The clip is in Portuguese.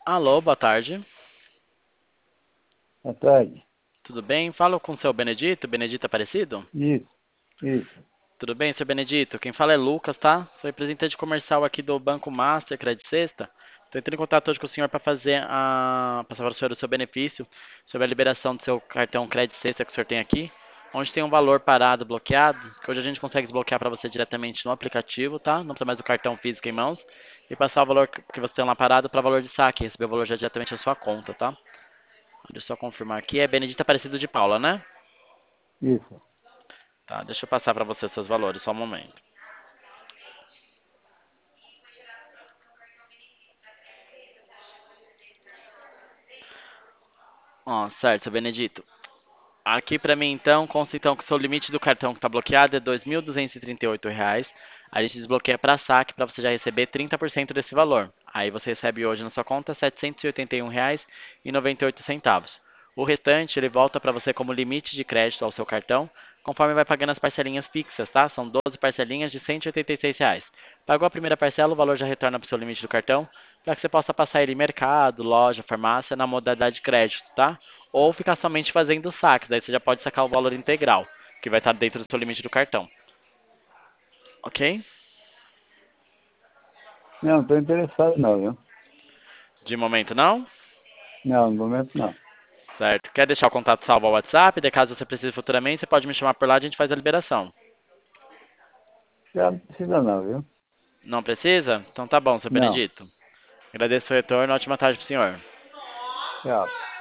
Alô, boa tarde. Boa tarde. Tudo bem? Falo com o seu Benedito, Benedito Aparecido? Isso, isso. Tudo bem, seu Benedito? Quem fala é Lucas, tá? Sou representante comercial aqui do Banco Master Credit Sexta. Estou entrando em contato hoje com o senhor para passar para o senhor o seu benefício sobre a liberação do seu cartão Credit Sexta que o senhor tem aqui, onde tem um valor parado, bloqueado, que hoje a gente consegue desbloquear para você diretamente no aplicativo, tá? Não precisa mais do cartão físico em mãos e passar o valor que você tem lá parado para valor de saque, receber o valor já diretamente na sua conta, tá? Deixa eu só confirmar aqui. É Benedito Aparecido de Paula, né? Isso. Tá, deixa eu passar para você seus valores, só um momento. Ó, certo, seu Benedito. Aqui para mim, então, consta então que o seu limite do cartão que está bloqueado é R$ 2.238. A gente desbloqueia para saque para você já receber 30% desse valor. Aí você recebe hoje na sua conta R$ 781,98. O restante ele volta para você como limite de crédito ao seu cartão, conforme vai pagando as parcelinhas fixas, tá? São 12 parcelinhas de R$ 186. Pagou a primeira parcela, o valor já retorna para o seu limite do cartão, para que você possa passar ele em mercado, loja, farmácia, na modalidade de crédito, tá? Ou ficar somente fazendo saques, daí você já pode sacar o valor integral, que vai estar dentro do seu limite do cartão. Ok? Não, estou interessado não, viu? De momento não? Não, no momento não. Certo. Quer deixar o contato salvo ao WhatsApp? De caso você precise futuramente, você pode me chamar por lá, e a gente faz a liberação. Já não precisa não, viu? Não precisa? Então tá bom, seu Não. Benedito. Agradeço o retorno, ótima tarde pro senhor. Tchau.